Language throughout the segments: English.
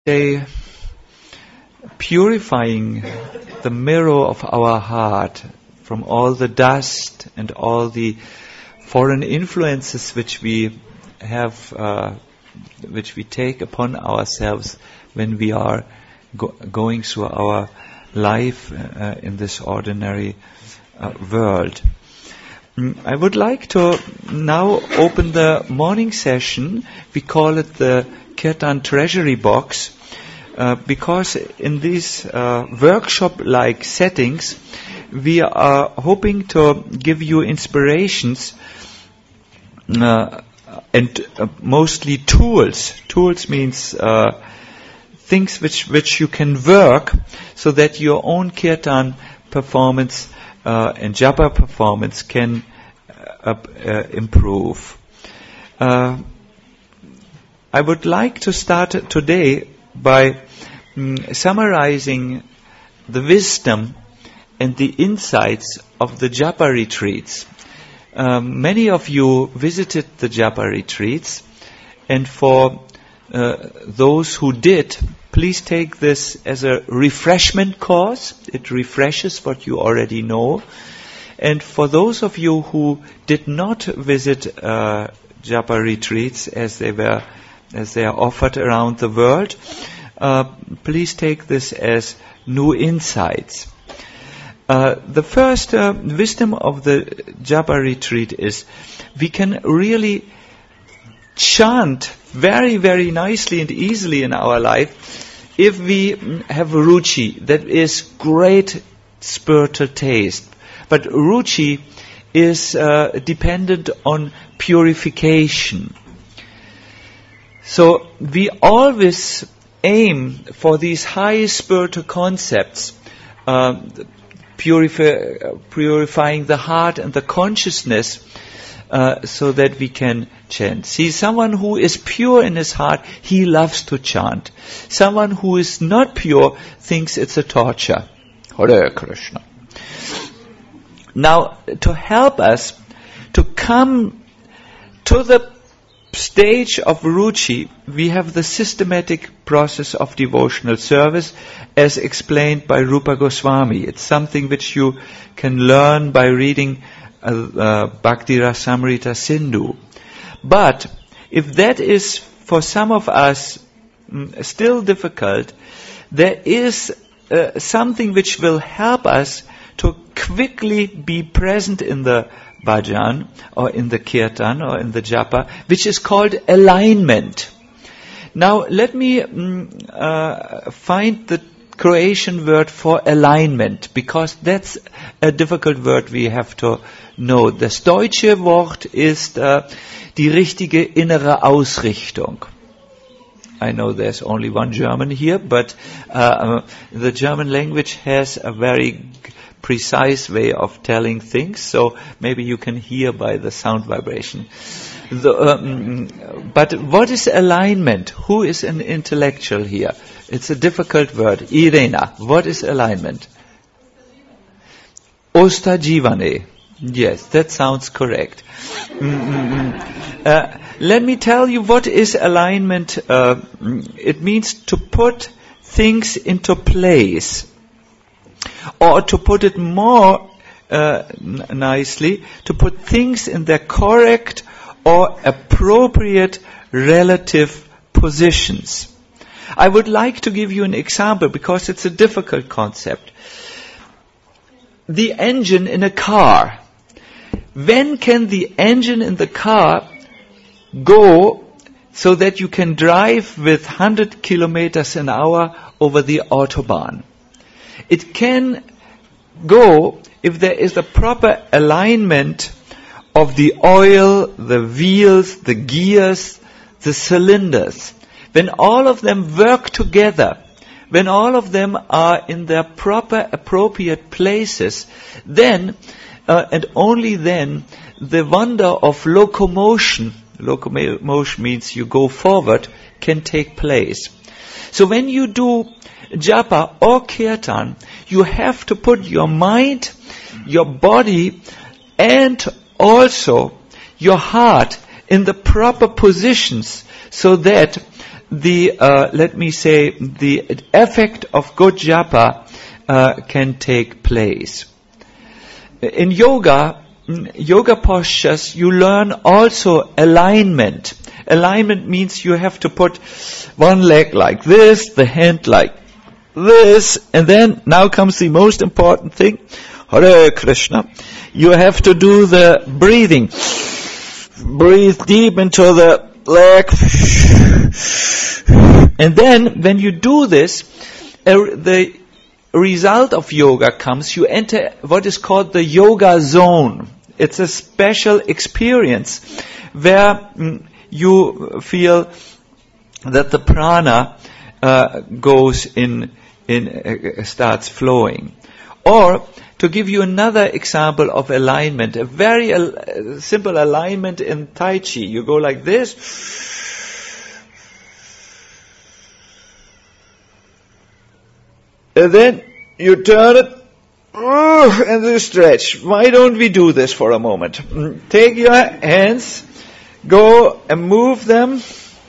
They purifying the mirror of our heart from all the dust and all the foreign influences which we have, which we take upon ourselves when we are going through our life in this ordinary world. I would like to now open the morning session. We call it the Kirtan Treasury Box, because in these workshop-like settings, we are hoping to give you inspirations and mostly tools. Tools means things which you can work so that your own kirtan performance and japa performance can improve. I would like to start today by summarizing the wisdom and the insights of the japa retreats. Many of you visited the japa retreats, and for those who did, please take this as a refreshment course. It refreshes what you already know. And for those of you who did not visit japa retreats as they are offered around the world, please take this as new insights. The first wisdom of the japa retreat is we can really chant very, very nicely and easily in our life if we have ruchi, that is great spiritual taste. But ruchi is dependent on purification. So we always aim for these high spiritual concepts, purifying the heart and the consciousness, so that we can chant. See, someone who is pure in his heart, he loves to chant. Someone who is not pure thinks it's a torture. Hare Krishna. Now, to help us to come to the stage of ruchi, we have the systematic process of devotional service as explained by Rupa Goswami. It's something which you can learn by reading Bhakti Rasamrita Sindhu. But if that is for some of us still difficult, there is something which will help us to quickly be present in the bhajan or in the kirtan or in the japa, which is called alignment. Now let me find the Croatian word for alignment, because that's a difficult word we have to know. Das deutsche Wort ist die richtige innere Ausrichtung. I know there's only one German here, but the German language has a very precise way of telling things, so maybe you can hear by the sound vibration. But what is alignment? Who is an intellectual here? It's a difficult word. Irena, what is alignment? Ostajivane. Yes, that sounds correct. Let me tell you what is alignment. It means to put things into place. Or to put it more nicely, to put things in their correct or appropriate relative positions. I would like to give you an example because it's a difficult concept. The engine in a car. When can the engine in the car go so that you can drive with 100 kilometers an hour over the Autobahn? It can go if there is a proper alignment of the oil, the wheels, the gears, the cylinders. When all of them work together, when all of them are in their proper, appropriate places, then, and only then, the wonder of locomotion means you go forward, can take place. So when you do japa or kirtan, you have to put your mind, your body, and also your heart in the proper positions so that let me say, the effect of good japa can take place. In yoga postures, you learn also alignment. Alignment means you have to put one leg like this, the hand like this, and then now comes the most important thing. Hare Krishna. You have to do the breathing. Breathe deep into the leg. And then when you do this, the result of yoga comes, you enter what is called the yoga zone. It's a special experience where you feel that the prana goes starts flowing. Or, to give you another example of alignment, a very simple alignment in Tai Chi. You go like this. And then you turn it and you stretch. Why don't we do this for a moment? Take your hands, go and move them,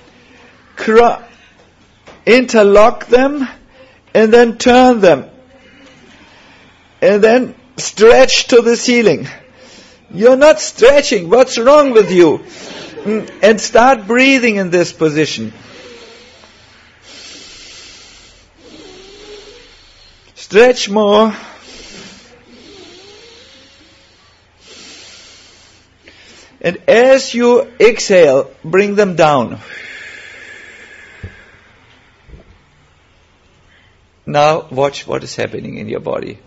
interlock them, and then turn them. And then stretch to the ceiling. You're not stretching. What's wrong with you? And start breathing in this position. Stretch more. And as you exhale, bring them down. Now watch what is happening in your body.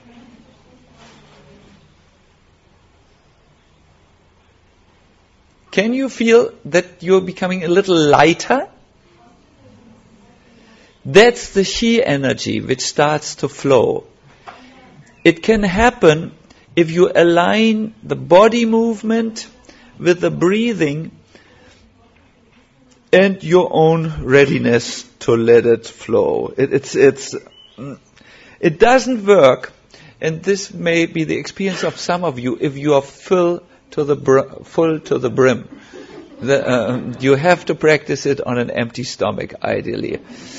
Can you feel that you're becoming a little lighter? That's the chi energy which starts to flow. It can happen if you align the body movement with the breathing and your own readiness to let it flow. It doesn't work, and this may be the experience of some of you, if you are full to the brim. You have to practice it on an empty stomach, ideally.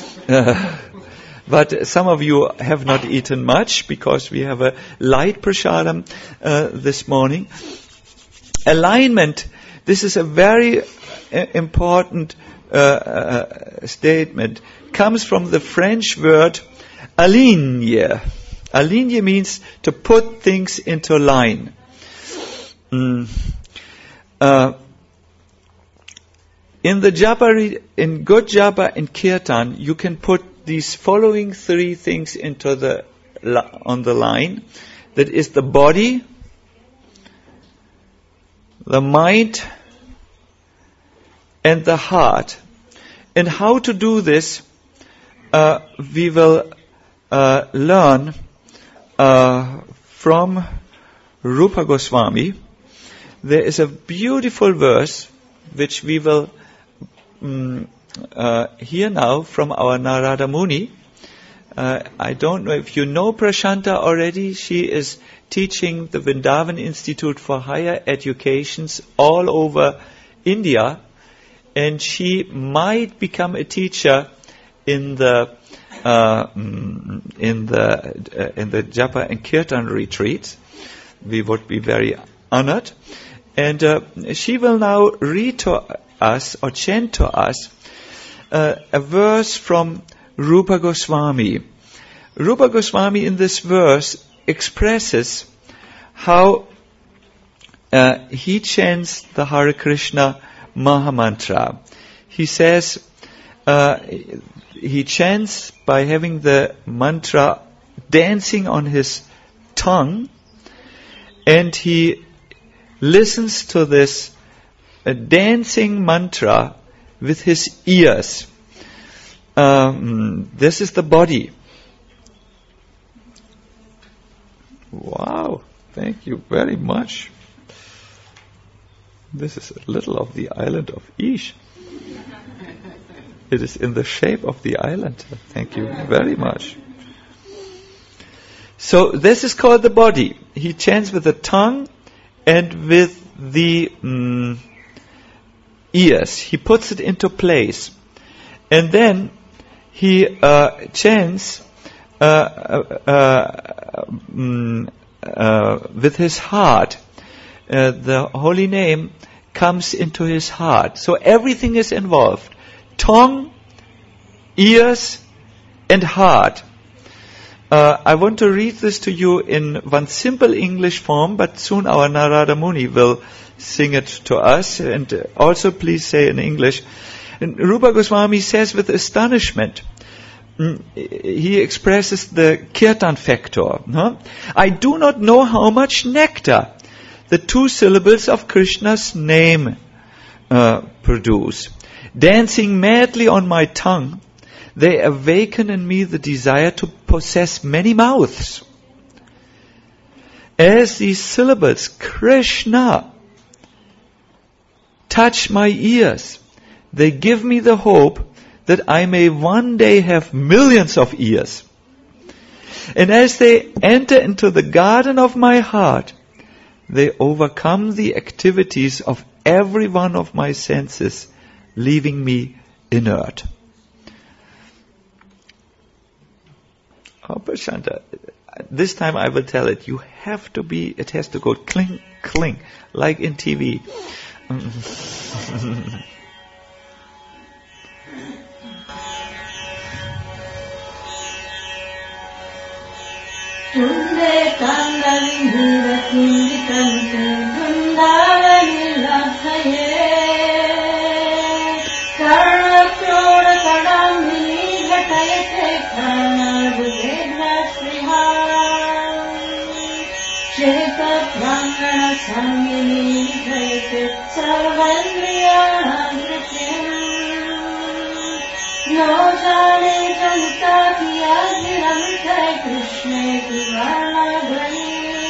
But some of you have not eaten much because we have a light prasadam this morning. Alignment, this is a very important statement, comes from the French word aligner. Aligner means to put things into line. In the japa, in good japa and kirtan, you can put these following three things into on the line. That is the body, the mind, and the heart. And how to do this, we will learn from Rupa Goswami. There is a beautiful verse which we will hear now from our Narada Muni. I don't know if you know Prashanta already. She is teaching the Vrindavan Institute for Higher Educations all over India, and she might become a teacher in the Japa and Kirtan retreats. We would be very honored. And she will now read to us or chant to us a verse from Rupa Goswami. Rupa Goswami in this verse expresses how he chants the Hare Krishna Mahamantra. He says he chants by having the mantra dancing on his tongue, and he listens to this dancing mantra with his ears. This is the body. Wow, thank you very much. This is a little of the island of Ish. It is in the shape of the island. Thank you very much. So this is called the body. He chants with the tongue and with the ears. He puts it into place. And then he chants with his heart. The holy name comes into his heart. So everything is involved. Tongue, ears, and heart. I want to read this to you in one simple English form, but soon our Narada Muni will sing it to us. And also please say in English. And Rupa Goswami says with astonishment, he expresses the kirtan factor. No? I do not know how much nectar the two syllables of Krishna's name produce. Dancing madly on my tongue, they awaken in me the desire to possess many mouths. As these syllables, Krishna, touch my ears, they give me the hope that I may one day have millions of ears. And as they enter into the garden of my heart, they overcome the activities of every one of my senses, leaving me inert. Oh, Prashanta, this time I will tell it. It has to go cling, cling, like in TV. Tunde kangali nira kundi kante Vrindavanil labhaye Karna kyoda kadami ghatayate Karnavudena sriham Sheta prangana sangini ghatayate Sarvandriyanagritim No jane janta ki agniramtay Krishna ki varnagani.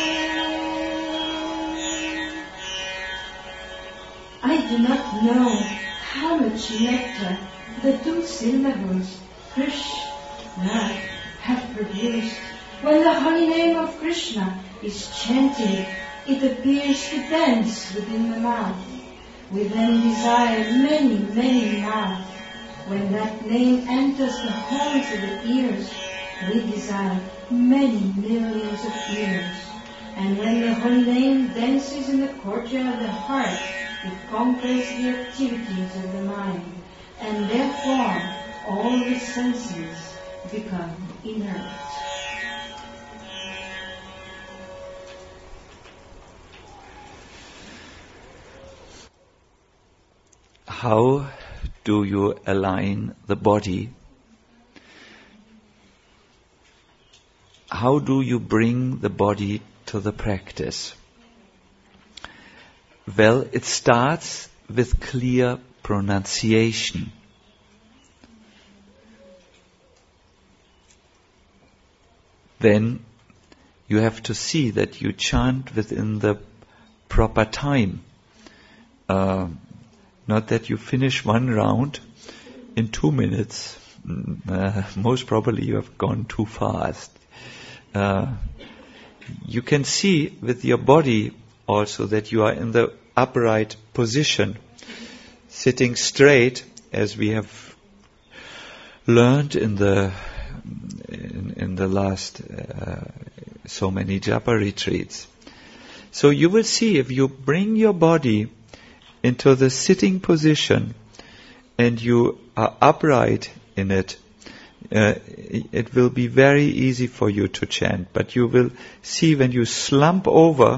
I do not know how much nectar the two syllables Krishna have produced. When the holy name of Krishna is chanted, it appears to dance within the mouth. We then desire many, many mouths. When that name enters the holes of the ears, we desire many millions of ears. And when the holy name dances in the courtyard of the heart, it conquers the activities of the mind. And therefore, all the senses become inert. How do you align the body? How do you bring the body to the practice? Well, it starts with clear pronunciation. Then you have to see that you chant within the proper time. Not that you finish one round in 2 minutes. Most probably you have gone too fast. You can see with your body also that you are in the upright position, sitting straight, as we have learned in the last so many japa retreats. So you will see, if you bring your body into the sitting position and you are upright in it, it will be very easy for you to chant. But you will see when you slump over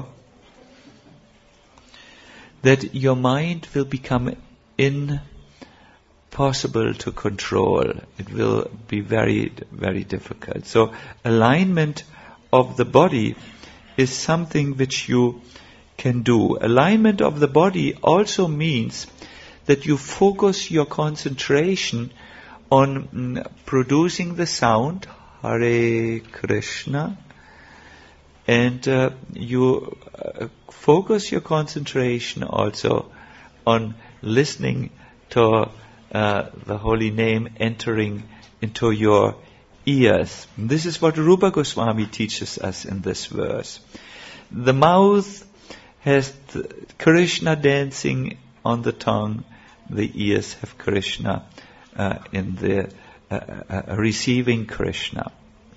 that your mind will become impossible to control. It will be very, very difficult. So alignment of the body is something which you can do. Alignment of the body also means that you focus your concentration on producing the sound Hare Krishna, and you focus your concentration also on listening to the holy name entering into your ears. This is what Rupa Goswami teaches us in this verse. The mouth has Krishna dancing on the tongue, the ears have Krishna receiving Krishna.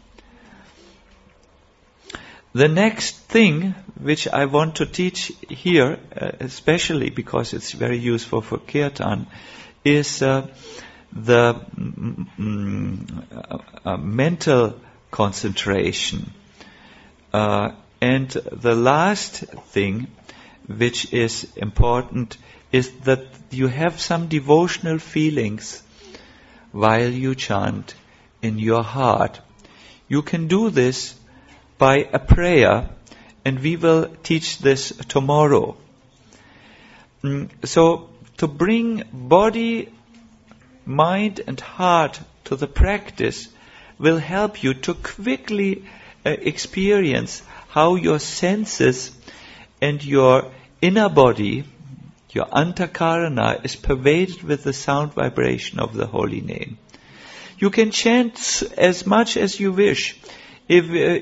The next thing which I want to teach here, especially because it's very useful for kirtan, is the mental concentration. And the last thing which is important is that you have some devotional feelings while you chant in your heart. You can do this by a prayer, and we will teach this tomorrow. So, to bring body, mind and heart to the practice will help you to quickly experience how your senses and your inner body, your antakarana, is pervaded with the sound vibration of the holy name. You can chant as much as you wish. If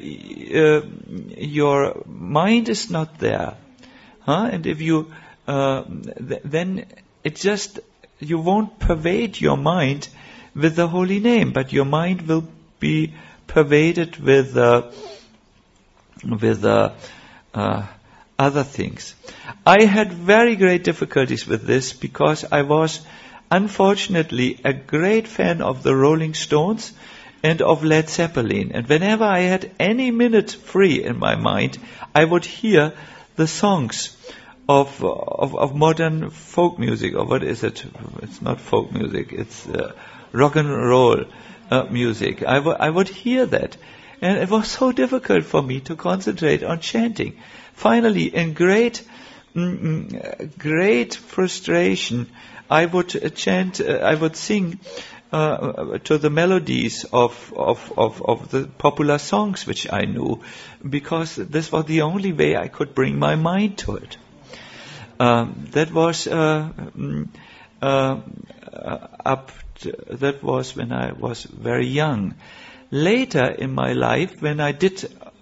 your mind is not there, and if you, then it just, you won't pervade your mind with the holy name, but your mind will be pervaded with other things. I had very great difficulties with this because I was unfortunately a great fan of the Rolling Stones and of Led Zeppelin. And whenever I had any minute free in my mind, I would hear the songs of modern folk music, or what is it? It's not folk music, it's rock and roll music. I would hear that. And it was so difficult for me to concentrate on chanting. Finally, in great frustration, I would chant, I would sing to the melodies of the popular songs which I knew, because this was the only way I could bring my mind to it. That was when I was very young. Later in my life, when I did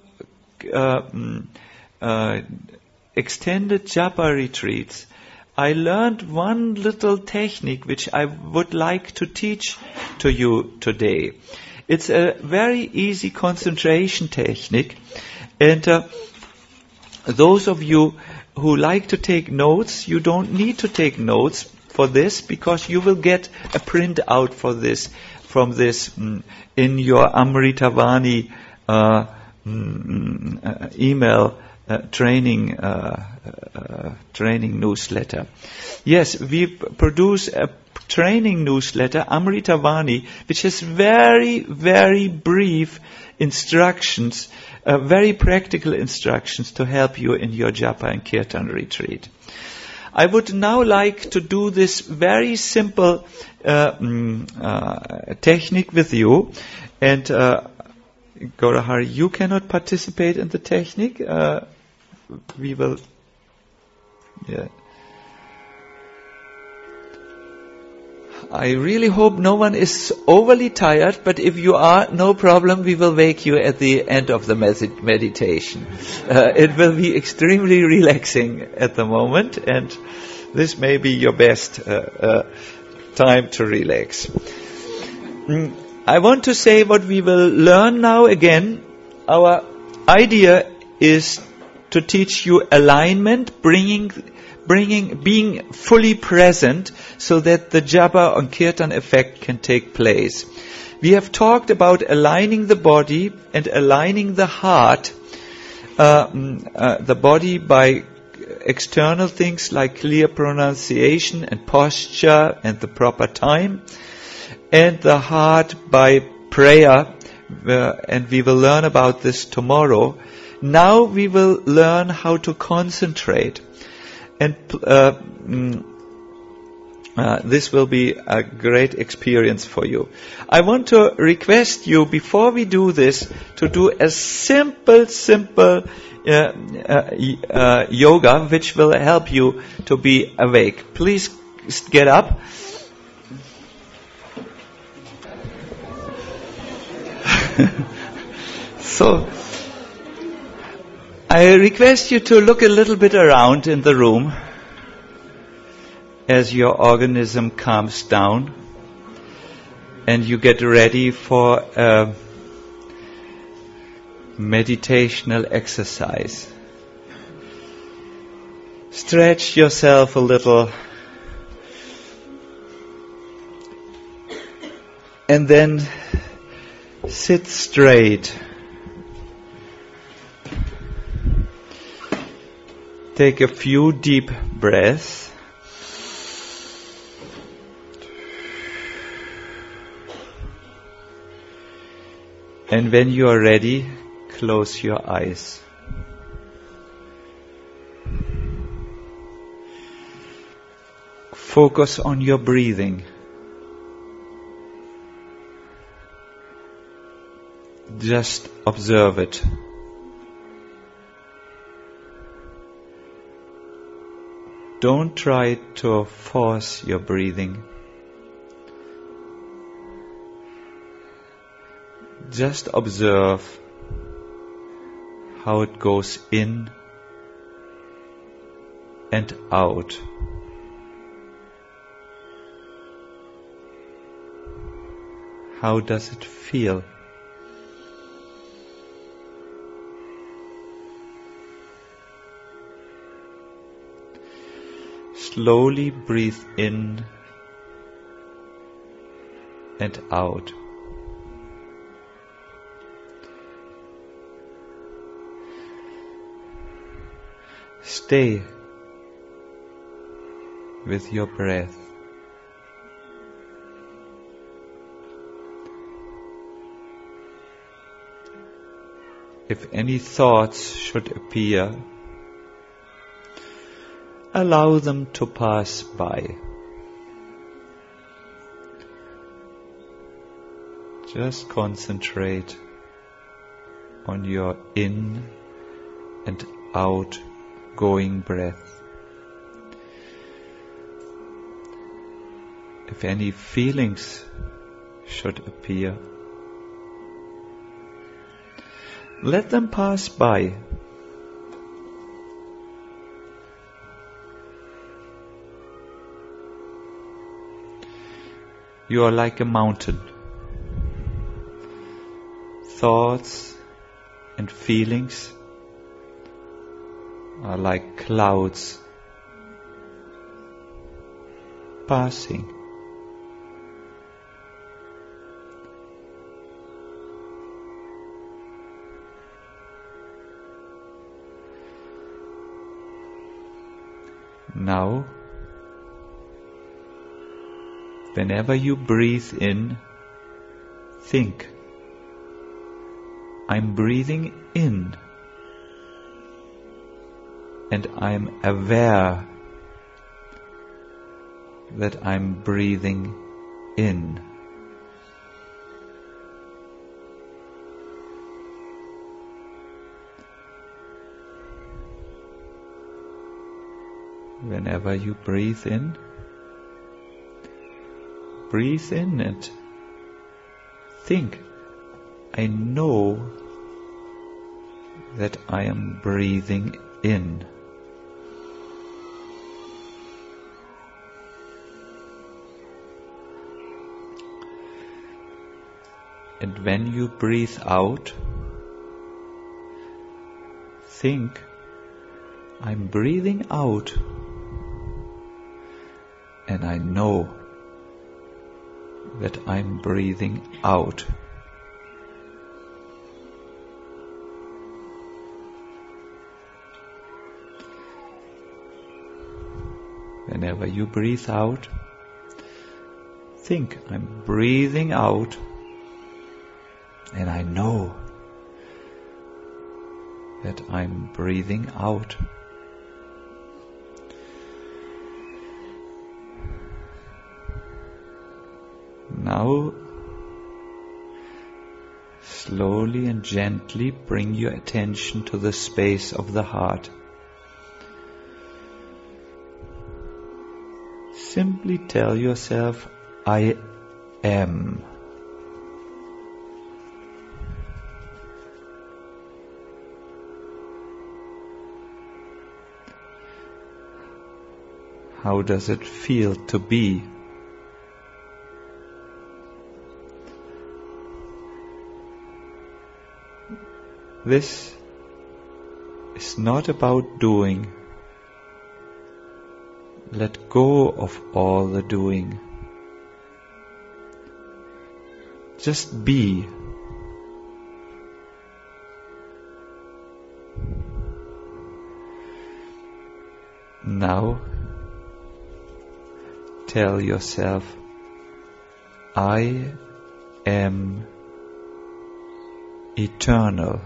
extended japa retreats, I learned one little technique which I would like to teach to you today. It's a very easy concentration technique, and those of you who like to take notes, you don't need to take notes for this, because you will get a print out from this in your Amritavani email training newsletter. Yes, we produce a training newsletter, Amritavani, which has very, very brief instructions, very practical instructions to help you in your japa and kirtan retreat. I would now like to do this very simple technique with you, and Gaurahari, you cannot participate in the technique. We will. Yeah. I really hope no one is overly tired, but if you are, no problem, we will wake you at the end of the meditation. It will be extremely relaxing at the moment, and this may be your best time to relax. I want to say what we will learn now again. Our idea is to teach you alignment, being fully present, so that the japa and kirtan effect can take place. We have talked about aligning the body and aligning the heart, the body by external things like clear pronunciation and posture and the proper time, and the heart by prayer, and we will learn about this tomorrow. Now we will learn how to concentrate. And this will be a great experience for you. I want to request you, before we do this, to do a simple yoga which will help you to be awake. Please get up. So, I request you to look a little bit around in the room as your organism calms down. and you get ready for a meditational exercise. Stretch yourself a little, and then sit straight. Take a few deep breaths. And when you are ready, close your eyes. Focus on your breathing. Just observe it. Don't try to force your breathing. Just observe how it goes in and out. How does it feel? Slowly breathe in and out. Stay with your breath. If any thoughts should appear, allow them to pass by. Just concentrate on your in and outgoing breath. If any feelings should appear, let them pass by. You are like a mountain. Thoughts and feelings are like clouds passing. Now, whenever you breathe in, think, I'm breathing in, and I'm aware that I'm breathing in. Whenever you breathe in and think, I know that I am breathing in. And when you breathe out, think, I'm breathing out, and I know that I'm breathing out. Whenever you breathe out, think, I'm breathing out, and I know that I'm breathing out. Now, slowly and gently bring your attention to the space of the heart. Simply tell yourself, I am. How does it feel to be? This is not about doing. Let go of all the doing. Just be. Now, tell yourself, I am eternal.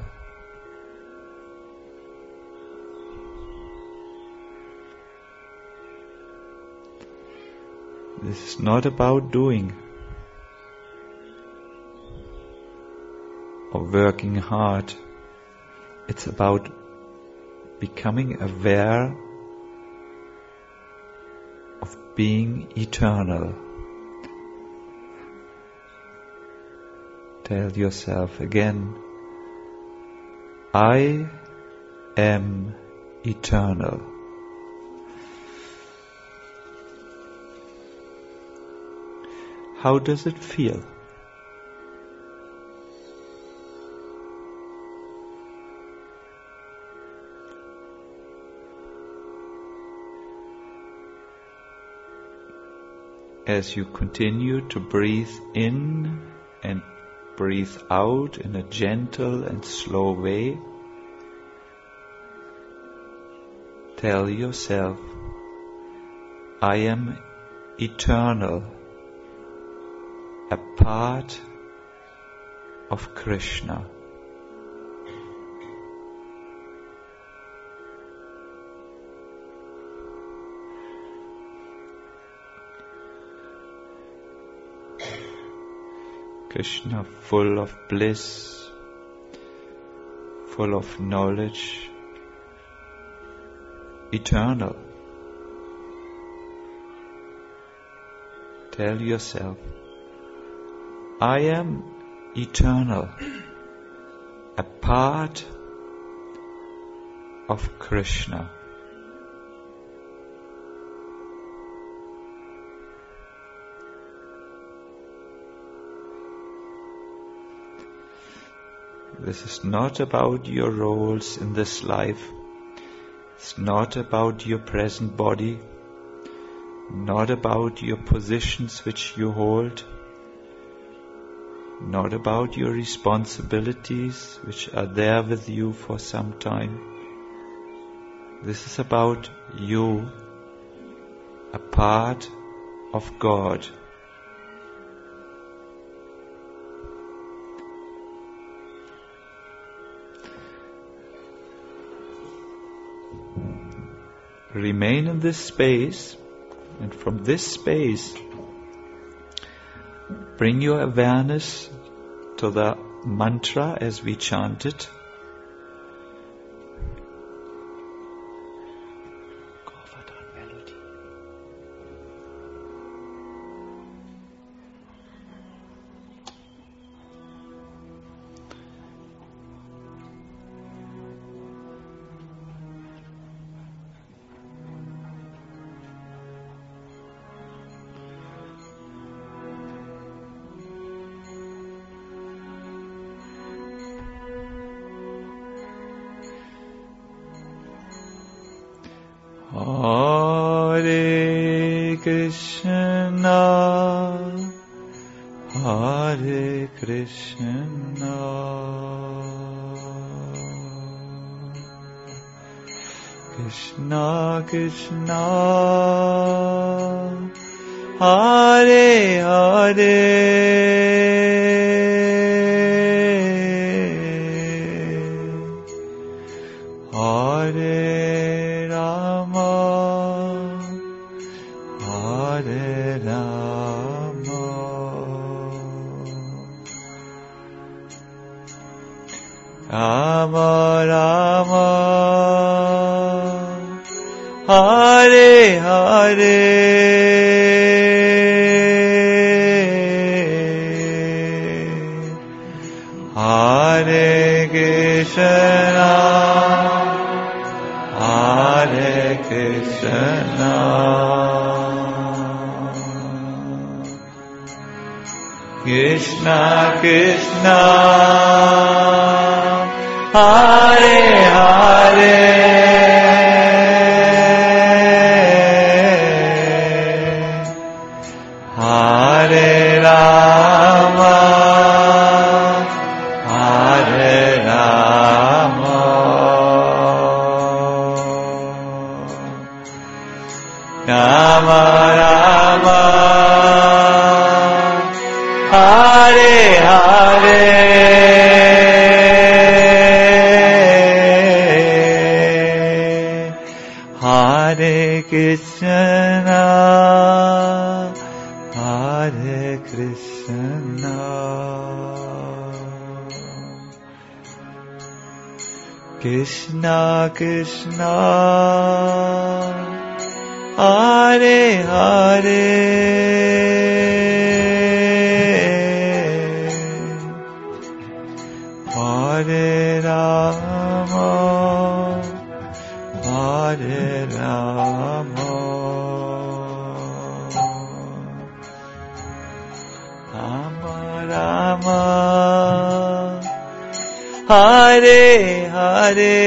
This is not about doing or working hard. It's about becoming aware of being eternal. Tell yourself again, I am eternal. How does it feel? As you continue to breathe in and breathe out in a gentle and slow way, tell yourself, I am eternal, a part of Krishna. Krishna, full of bliss, full of knowledge, eternal. Tell yourself, I am eternal, a part of Krishna. This is not about your roles in this life. It's not about your present body, not about your positions which you hold, not about your responsibilities which are there with you for some time. This is about you, a part of God. Remain in this space, and from this space, bring your awareness to the mantra as we chant it. Hare Krishna, Hare Krishna, Krishna Krishna, Hare Hare, Hare Rama, Hare Rama, Rama Rama, Hare Hare, Hare Krishna, Hare Krishna, Krishna Krishna, Hare Hare, Hare Rama, Hare Rama, Rama Rama, Hare Hare, Hare Krishna, Hare Krishna, Krishna Krishna, Hare Hare, Hare Rama, Hare Rama, Rama Rama, Hare Hare,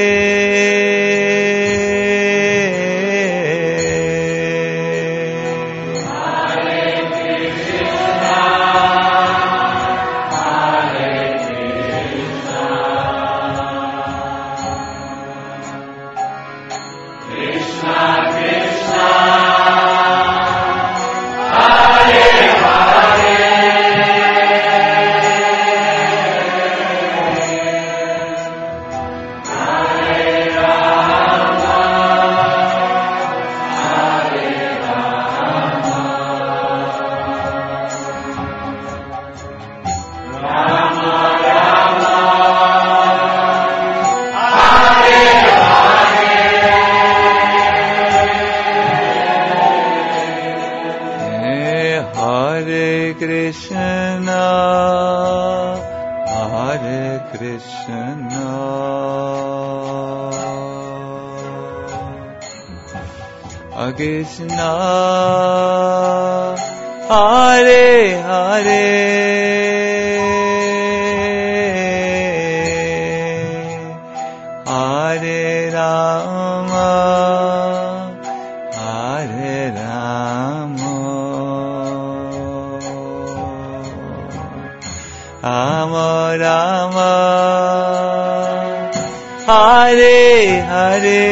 Krishna, Hare Hare, Hare Rama, Hare Rama, Rama Rama, Hare Hare,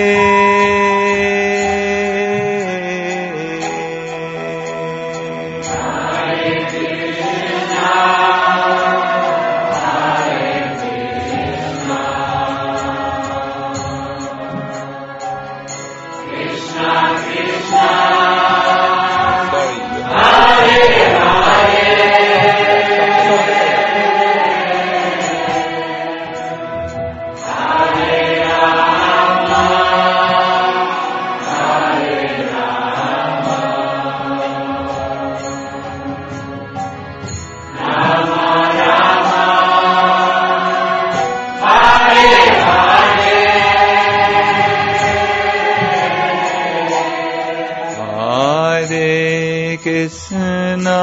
Krishna,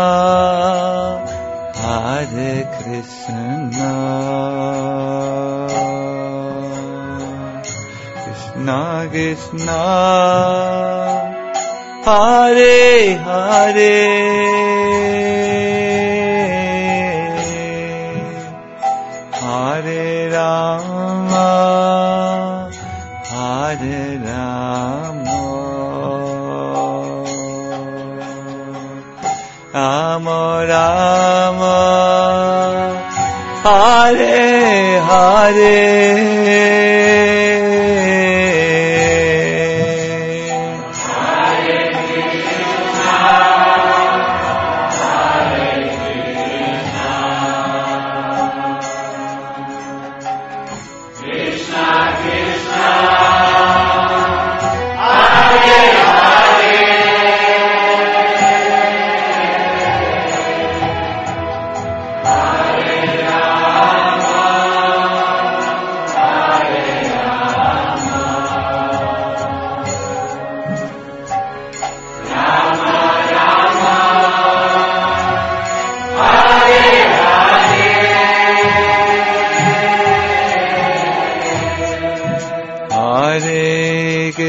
Hare Krishna, Krishna Krishna, Hare Hare, Hare Rama, Hare Rama, Rama Rama, Hare Hare,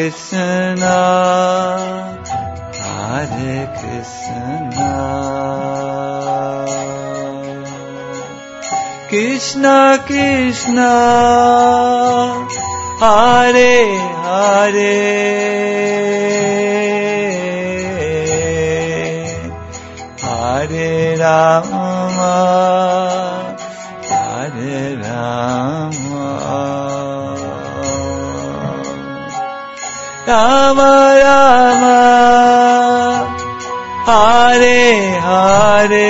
Krishna, Hare Krishna, Krishna Krishna, Hare Hare, Hare Rama, Hare Rama, Rama Rama, Hare Hare,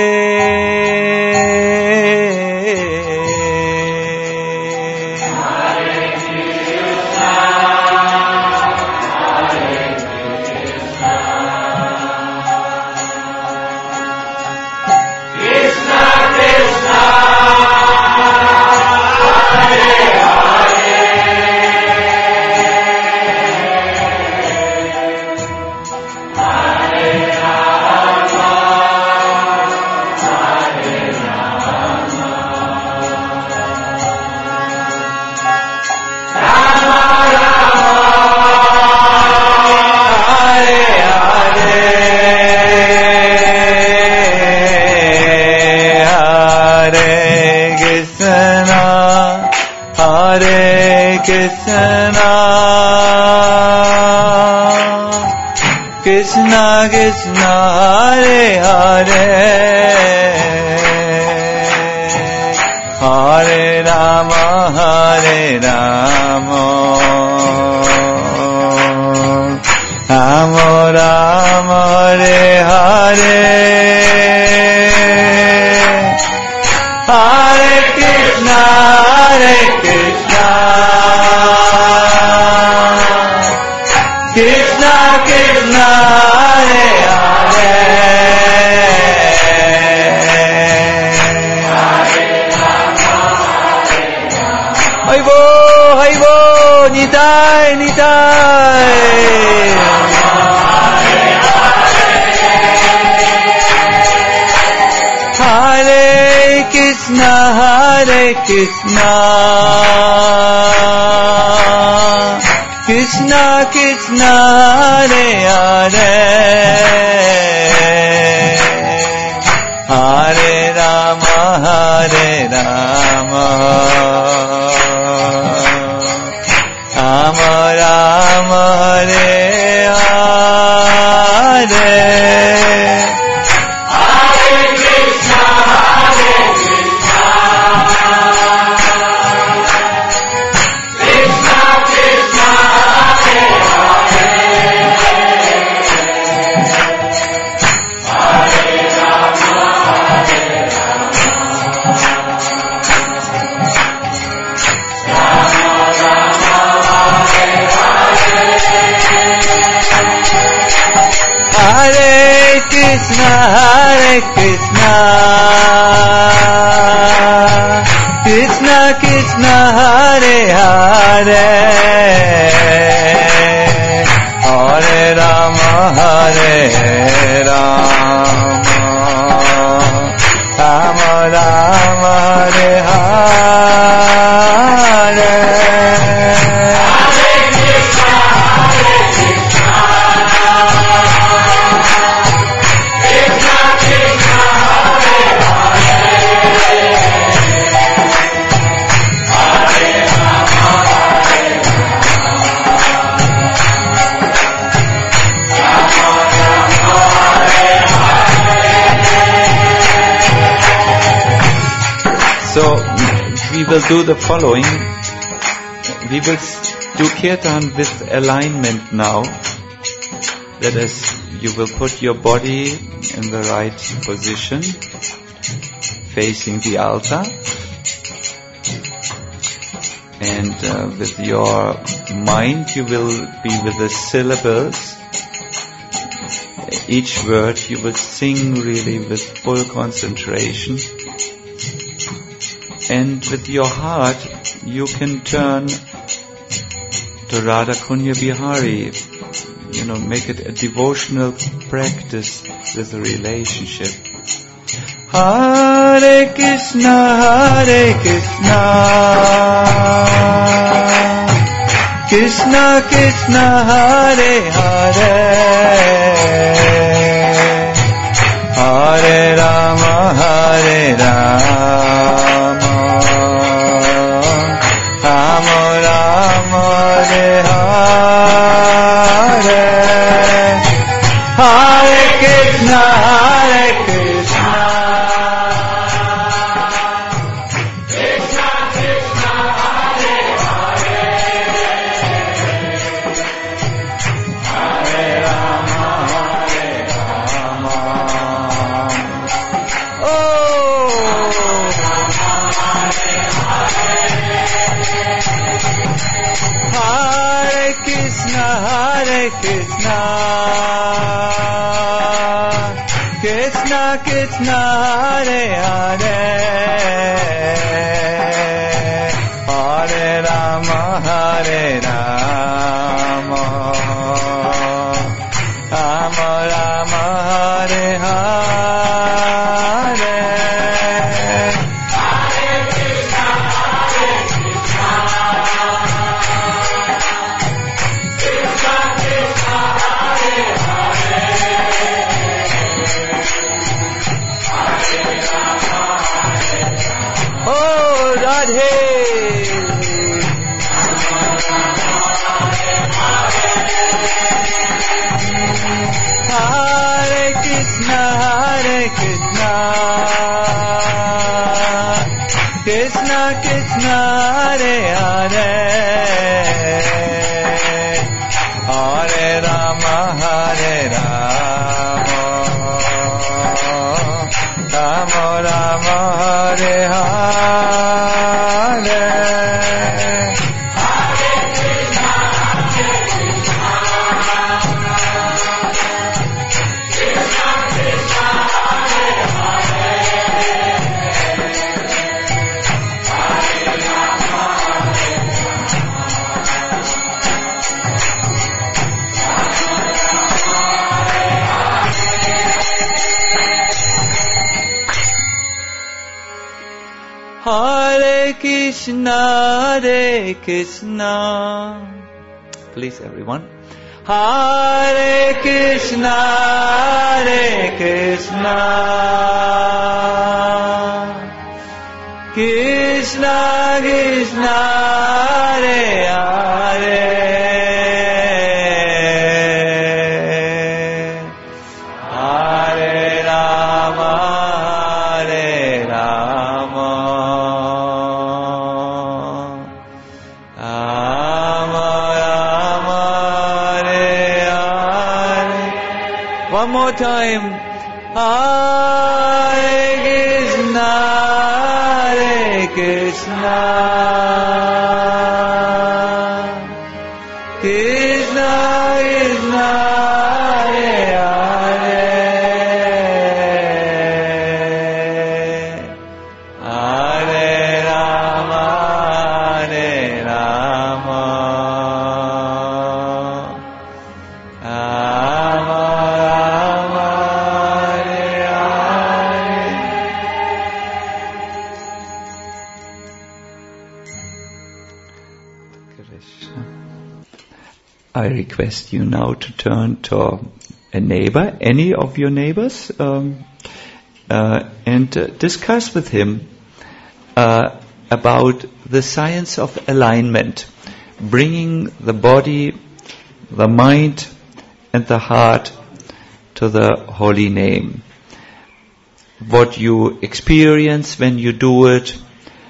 Krishna Krishna, Hare Hare, Hare Rama, Hare Rama, Rama Rama, Hare Hare, Hare Krishna, Hare Krishna, Krishna Krishna, Hare Hare, Haibo, Haibo, Nitai, Nitai, Hare Krishna, Hare Krishna, Krishna Krishna, Hare Hare, Hare Rama, Hare Rama, Rama Rama, Hare Hare, Hare Krishna, Hare Krishna, Krishna Krishna, Hare Hare, Hare Rama, Hare Rama, Rama Rama, Hare Hare, Hare Krishna, Hare Krishna, Krishna Krishna, Hare Hare, Hare Rama, Hare Rama, Rama Rama, Hare Hare, Hare Krishna, Hare Krishna, Krishna Krishna, Hare Hare, Hare Rama, Hare Rama, Rama Rama, Hare Hare. So we will do the following. We will do kirtan with alignment now. That is, you will put your body in the right position, facing the altar. And with your mind, you will be with the syllables. Each word you will sing really with full concentration. And with your heart, you can turn to Radha Kunya Bihari. Make it a devotional practice with a relationship. Hare Krishna, Hare Krishna, Krishna Krishna Hare Hare Hare Rama Hare Rama Rama Rama Hare Hare Hare Krishna Hare Krishna Krishna Krishna Krishna Hare Hare Hare Rama Hare Rama Rama Rama Hare Hare Radhe Hare Krishna Krishna Krishna Hare Hare Hare Rama Hare Rama Rama Rama Hare Hare Hare Krishna, Hare Krishna. Please, everyone. Hare Krishna, Hare Krishna. Krishna Krishna, Hare Hare. Hare Rama, Hare Rama. One more time. Hare Krishna, Hare Krishna. Krishna Krishna, Hare Hare. Hare Rama, Hare Rama. I request you now to turn to a neighbor, any of your neighbors, and discuss with him about the science of alignment, bringing the body, the mind, and the heart to the holy name. What you experience when you do it,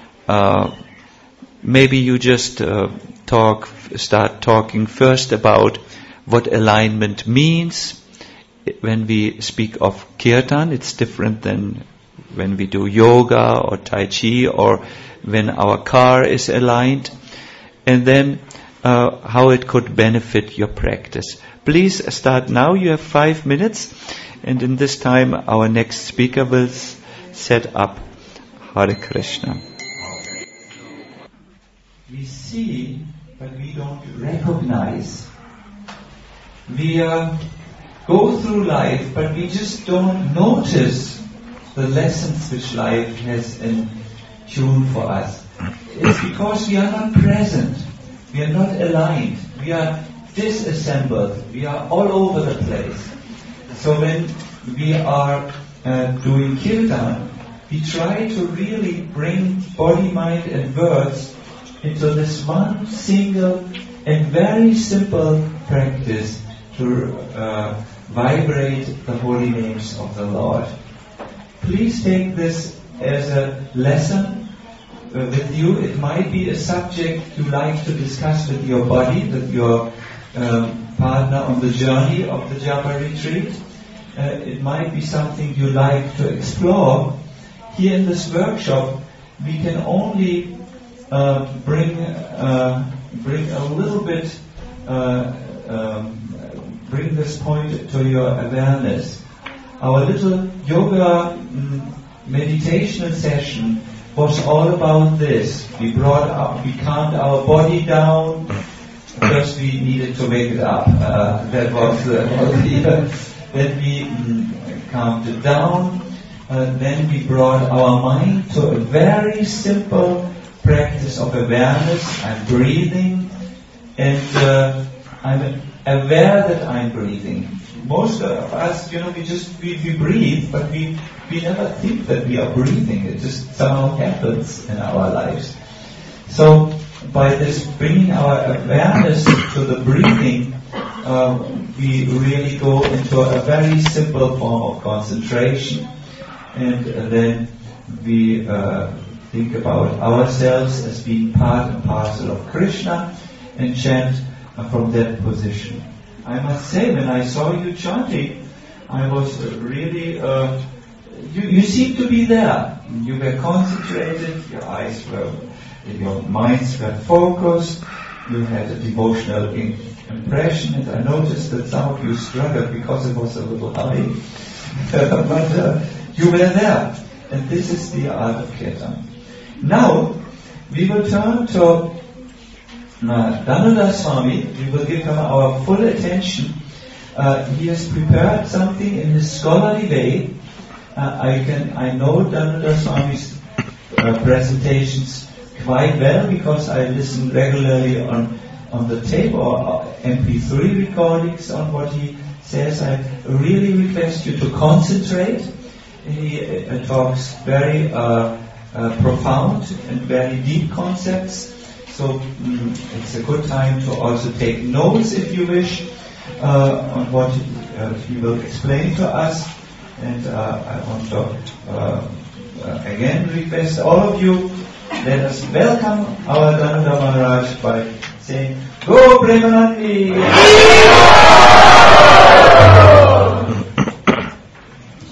maybe you just start talking first about what alignment means. When we speak of kirtan, it's different than when we do yoga or tai chi or when our car is aligned. And then how it could benefit your practice. Please start now. You have 5 minutes. And in this time, our next speaker will set up Hare Krishna. We see, but we don't recognize. We go through life, but we just don't notice the lessons which life has in tune for us. It's because we are not present. We are not aligned. We are disassembled. We are all over the place. So when we are doing kirtan, we try to really bring body, mind and words into this one single and very simple practice to vibrate the holy names of the Lord. Please take this as a lesson with you. It might be a subject you like to discuss with your body, with your partner on the journey of the Japa retreat. It might be something you like to explore. Here in this workshop, we can only bring a little bit, bring this point to your awareness. Our little yoga meditation session was all about this. We calmed our body down. First we needed to wake it up. That was then we calmed it down. Then we brought our mind to a very simple practice of awareness. I'm breathing, and I'm aware that I'm breathing. Most of us, we breathe, but we never think that we are breathing. It just somehow happens in our lives. So by this bringing our awareness to the breathing, we really go into a very simple form of concentration, and then we think about ourselves as being part and parcel of Krishna and chant from that position. I must say, when I saw you chanting, I was really, you seemed to be there. You were concentrated, your eyes were, your minds were focused, you had a devotional impression, and I noticed that some of you struggled because it was a little high. But you were there, and this is the art of kirtan. Now, we will turn to Danuda Swami. We will give him our full attention. He has prepared something in his scholarly way. I know Danuda Swami's presentations quite well because I listen regularly on the tape or MP3 recordings on what he says. I really request you to concentrate. He talks very profound and very deep concepts. So it's a good time to also take notes if you wish on what he will explain to us. And I want to again request all of you, let us welcome our Danuda Maharaj by saying, Go Premanandi!